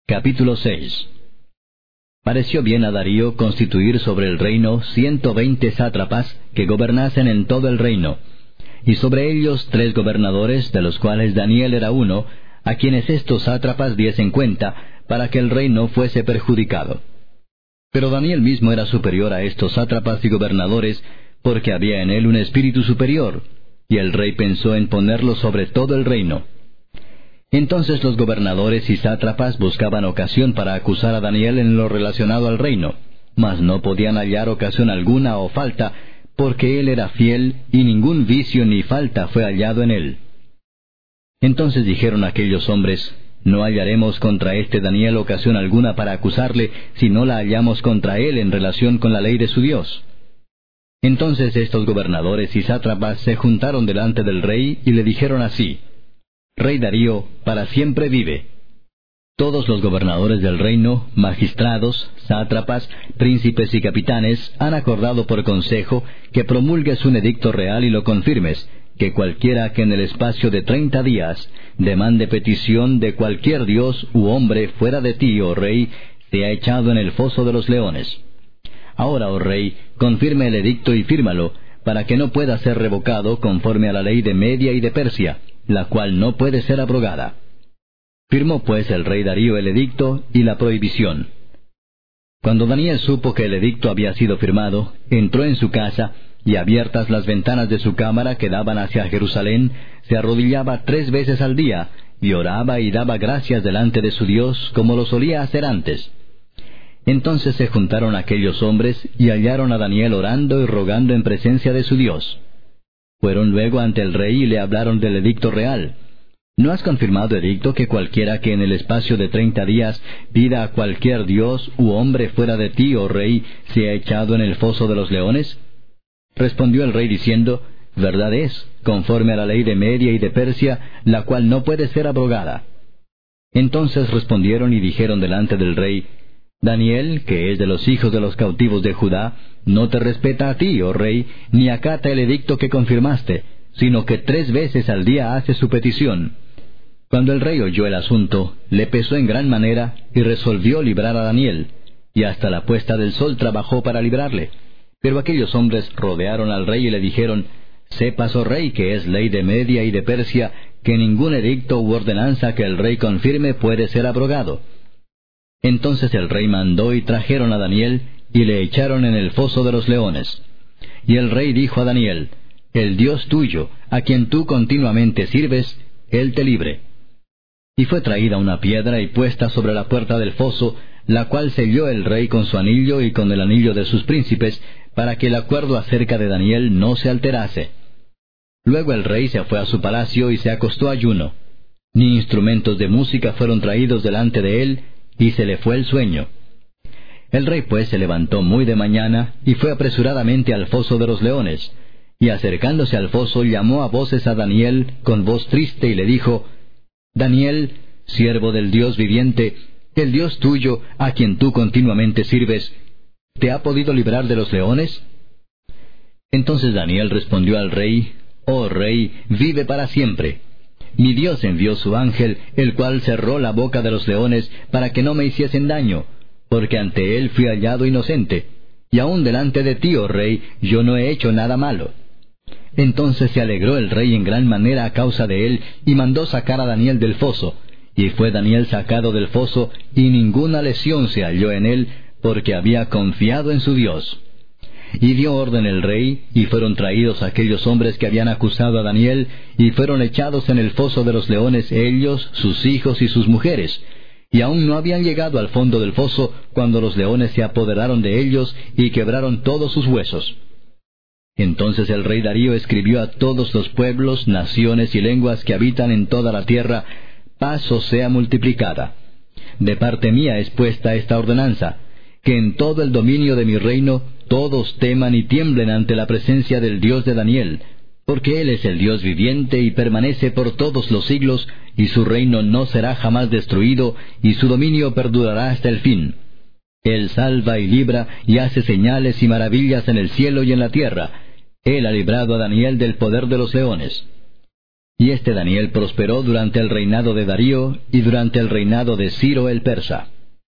Capítulo 6. Pareció bien a Darío constituir sobre el reino 120 sátrapas que gobernasen en todo el reino, y sobre ellos 3 gobernadores, de los cuales Daniel era uno, a quienes estos sátrapas diesen cuenta, para que el rey no fuese perjudicado. Pero Daniel mismo era superior a estos sátrapas y gobernadores, porque había en él un espíritu superior, y el rey pensó en ponerlo sobre todo el reino. Entonces los gobernadores y sátrapas buscaban ocasión para acusar a Daniel en lo relacionado al reino, mas no podían hallar ocasión alguna o falta, porque él era fiel, y ningún vicio ni falta fue hallado en él. Entonces dijeron aquellos hombres: no hallaremos contra este Daniel ocasión alguna para acusarle, si no la hallamos contra él en relación con la ley de su Dios. Entonces estos gobernadores y sátrapas se juntaron delante del rey y le dijeron así: Rey Darío, para siempre vive. Todos los gobernadores del reino, magistrados, sátrapas, príncipes y capitanes, han acordado por consejo que promulgues un edicto real y lo confirmes, que cualquiera que en el espacio de 30 días demande petición de cualquier dios u hombre fuera de ti, oh rey, sea echado en el foso de los leones. Ahora, oh rey, confirme el edicto y fírmalo, para que no pueda ser revocado conforme a la ley de Media y de Persia, la cual no puede ser abrogada. Firmó pues el rey Darío el edicto y la prohibición. Cuando Daniel supo que el edicto había sido firmado, entró en su casa, y abiertas las ventanas de su cámara que daban hacia Jerusalén, se arrodillaba 3 veces al día, y oraba y daba gracias delante de su Dios, como lo solía hacer antes. Entonces se juntaron aquellos hombres, y hallaron a Daniel orando y rogando en presencia de su Dios. Fueron luego ante el rey y le hablaron del edicto real. ¿No has confirmado edicto que cualquiera que en el espacio de 30 días pida a cualquier dios u hombre fuera de ti, oh rey, sea echado en el foso de los leones? Respondió el rey diciendo: verdad es, conforme a la ley de Media y de Persia, la cual no puede ser abrogada. Entonces respondieron y dijeron delante del rey: Daniel, que es de los hijos de los cautivos de Judá, no te respeta a ti, oh rey, ni acata el edicto que confirmaste, sino que 3 veces al día hace su petición. Cuando el rey oyó el asunto, le pesó en gran manera, y resolvió librar a Daniel, y hasta la puesta del sol trabajó para librarle. Pero aquellos hombres rodearon al rey y le dijeron: sepas, oh rey, que es ley de Media y de Persia, que ningún edicto u ordenanza que el rey confirme puede ser abrogado. Entonces el rey mandó y trajeron a Daniel, y le echaron en el foso de los leones. Y el rey dijo a Daniel: el Dios tuyo, a quien tú continuamente sirves, él te libre. Y fue traída una piedra y puesta sobre la puerta del foso, la cual selló el rey con su anillo y con el anillo de sus príncipes, para que el acuerdo acerca de Daniel no se alterase. Luego el rey se fue a su palacio y se acostó ayuno. Ni instrumentos de música fueron traídos delante de él, y se le fue el sueño. El rey pues se levantó muy de mañana, y fue apresuradamente al foso de los leones, y acercándose al foso llamó a voces a Daniel con voz triste, y le dijo: Daniel, siervo del Dios viviente, el Dios tuyo, a quien tú continuamente sirves, ¿te ha podido librar de los leones? Entonces Daniel respondió al rey: Oh rey, vive para siempre. Mi Dios envió su ángel, el cual cerró la boca de los leones, para que no me hiciesen daño, porque ante él fui hallado inocente, y aun delante de ti, oh rey, yo no he hecho nada malo. Entonces se alegró el rey en gran manera a causa de él, y mandó sacar a Daniel del foso. Y fue Daniel sacado del foso, y ninguna lesión se halló en él, porque había confiado en su Dios. Y dio orden el rey, y fueron traídos aquellos hombres que habían acusado a Daniel, y fueron echados en el foso de los leones ellos, sus hijos y sus mujeres. Y aún no habían llegado al fondo del foso, cuando los leones se apoderaron de ellos, y quebraron todos sus huesos. Entonces el rey Darío escribió a todos los pueblos, naciones y lenguas que habitan en toda la tierra: paz os sea multiplicada. De parte mía es puesta esta ordenanza, que en todo el dominio de mi reino todos teman y tiemblen ante la presencia del Dios de Daniel, porque Él es el Dios viviente y permanece por todos los siglos, y su reino no será jamás destruido, y su dominio perdurará hasta el fin. Él salva y libra, y hace señales y maravillas en el cielo y en la tierra. Él ha librado a Daniel del poder de los leones. Y este Daniel prosperó durante el reinado de Darío y durante el reinado de Ciro el persa.